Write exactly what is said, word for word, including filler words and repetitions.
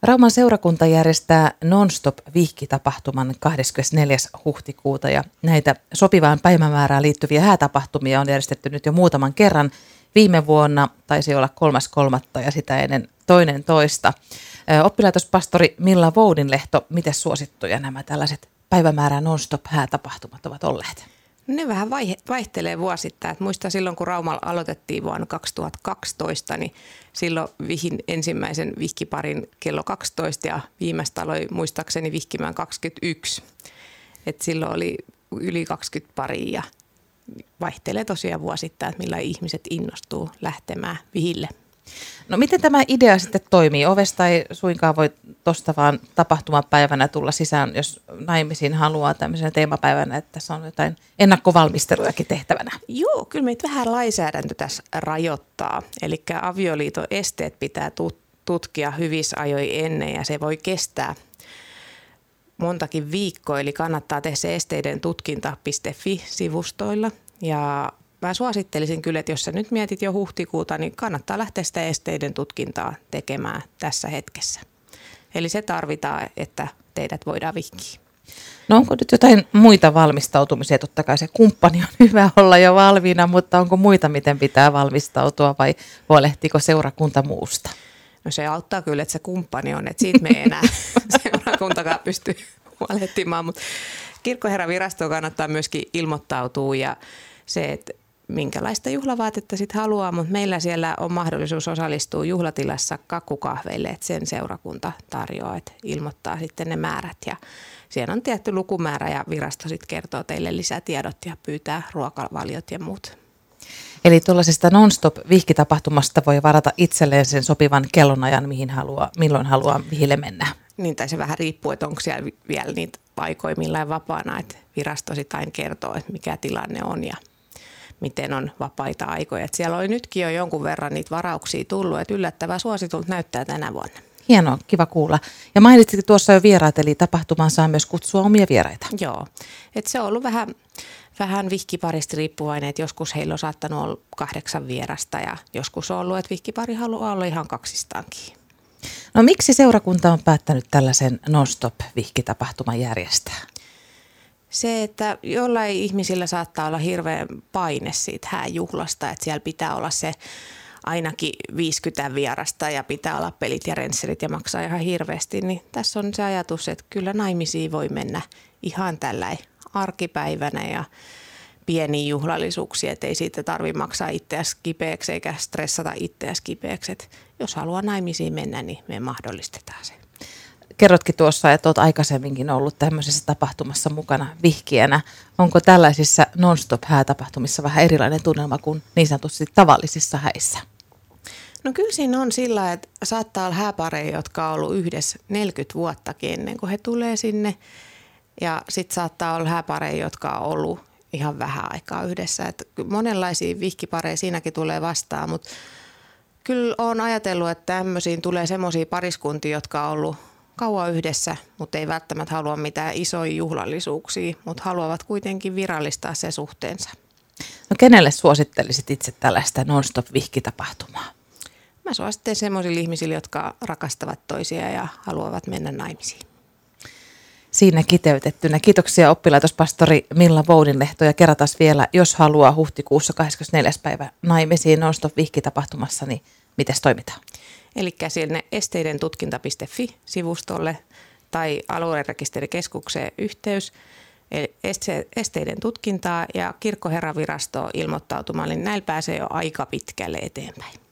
Rauman seurakunta järjestää Non-Stop-vihkitapahtuman kahdeskymmenesneljäs huhtikuuta ja näitä sopivaan päivämäärään liittyviä häätapahtumia on järjestetty nyt jo muutaman kerran. Viime vuonna taisi olla kolmas kolmatta ja sitä ennen toinen toista. Oppilaitospastori Milla Voudinlehto, miten suosittuja nämä tällaiset päivämäärään Non-Stop-häätapahtumat ovat olleet? Ne vähän vaihe, vaihtelee vuosittain. Et muistan silloin, kun Raumalla aloitettiin vuonna kaksituhattakaksitoista, niin silloin vihin ensimmäisen vihkiparin kello kaksitoista ja viimeistä aloin muistaakseni vihkimään kaksikymmentäyksi. Et silloin oli yli kaksikymmentä paria ja vaihtelee tosiaan vuosittain, että millä ihmiset innostuu lähtemään vihille. No miten tämä idea sitten toimii? Ovesta ei suinkaan voi tuosta vaan tapahtumapäivänä tulla sisään, jos naimisiin haluaa tämmöisenä teemapäivänä, että tässä on jotain ennakkovalmistelujakin tehtävänä. Joo, kyllä meitä vähän lainsäädäntö tässä rajoittaa. Eli avioliiton esteet pitää tutkia hyvissä ajoin ennen ja se voi kestää montakin viikkoa. Eli kannattaa tehdä se esteiden tutkinta piste fi-sivustoilla ja mä suosittelisin kyllä, että jos sä nyt mietit jo huhtikuuta, niin kannattaa lähteä sitä esteiden tutkintaa tekemään tässä hetkessä. Eli se tarvitaan, että teidät voidaan vihkiä. No onko nyt jotain muita valmistautumisia? Totta kai se kumppani on hyvä olla jo valmiina, mutta onko muita, miten pitää valmistautua vai huolehtiiko seurakunta muusta? No se auttaa kyllä, että se kumppani on, että siitä me ei enää seurakuntakaan pysty huolehtimaan, mutta kirkkoherravirastoon kannattaa myöskin ilmoittautua ja se, että minkälaista juhlavaatetta sitten haluaa, mutta meillä siellä on mahdollisuus osallistua juhlatilassa kakkukahveille, että sen seurakunta tarjoaa, että ilmoittaa sitten ne määrät ja siellä on tietty lukumäärä ja virasto sitten kertoo teille lisätiedot ja pyytää ruokavaliot ja muut. Eli tuollaisesta non-stop-vihkitapahtumasta voi varata itselleen sen sopivan kellonajan, mihin haluaa, milloin haluaa vihille mennä. Niin, tai se vähän riippuu, että onko siellä vielä niitä paikoja millään vapaana, että virasto sitten aina kertoo, että mikä tilanne on ja miten on vapaita aikoja. Että siellä oli nytkin jo jonkun verran niitä varauksia tullut, että yllättävää suositulta näyttää tänä vuonna. Hienoa, kiva kuulla. Ja mainitsitkin tuossa jo vieraat, eli tapahtumaan saa myös kutsua omia vieraita. Joo, että se on ollut vähän, vähän vihkiparista riippuvainen, että joskus heillä on saattanut olla kahdeksan vierasta ja joskus on ollut, että vihkipari haluaa olla ihan kaksistaankin. No miksi seurakunta on päättänyt tällaisen non-stop-vihkitapahtuman järjestää? Se, että jollain ihmisillä saattaa olla hirveän paine siitä hääjuhlasta, että siellä pitää olla se ainakin viisikymmentä vierasta ja pitää olla pelit ja rensserit ja maksaa ihan hirveästi, niin tässä on se ajatus, että kyllä naimisiin voi mennä ihan tällä arkipäivänä ja pieniä juhlallisuuksia, että ei siitä tarvitse maksaa itseäsi kipeäksi eikä stressata itseäsi kipeäksi. Että jos haluaa naimisiin mennä, niin me mahdollistetaan se. Kerrotkin tuossa, että olet aikaisemminkin ollut tämmöisessä tapahtumassa mukana vihkijänä. Onko tällaisissa non-stop-häätapahtumissa vähän erilainen tunnelma kuin niin sanotusti tavallisissa häissä? No kyllä siinä on sillä, että saattaa olla hääpareja, jotka on ollut yhdessä neljäkymmentä vuottakin ennen kuin he tulee sinne. Ja sitten saattaa olla hääpareja, jotka on ollut ihan vähän aikaa yhdessä. Et monenlaisia vihkipareja siinäkin tulee vastaan, mutta kyllä olen ajatellut, että tämmöisiin tulee semmoisia pariskuntia, jotka on ollut kauan yhdessä, mutta ei välttämättä halua mitään isoja juhlallisuuksia, mutta haluavat kuitenkin virallistaa se suhteensa. No kenelle suosittelisit itse tällaista non-stop-vihkitapahtumaa? Mä suosittelen semmoisille ihmisille, jotka rakastavat toisia ja haluavat mennä naimisiin. Siinä kiteytettynä. Kiitoksia oppilaitospastori Milla Voudinlehto ja kerratas vielä, jos haluaa huhtikuussa kahdeskymmenesneljäs päivä naimisiin non-stop-vihkitapahtuma, niin miten toimitaan? Eli sinne esteiden tutkinta piste fi-sivustolle tai aluerekisterikeskukseen yhteys, eli esteiden tutkintaa ja kirkkoherravirastoon ilmoittautumaan, niin näillä pääsee jo aika pitkälle eteenpäin.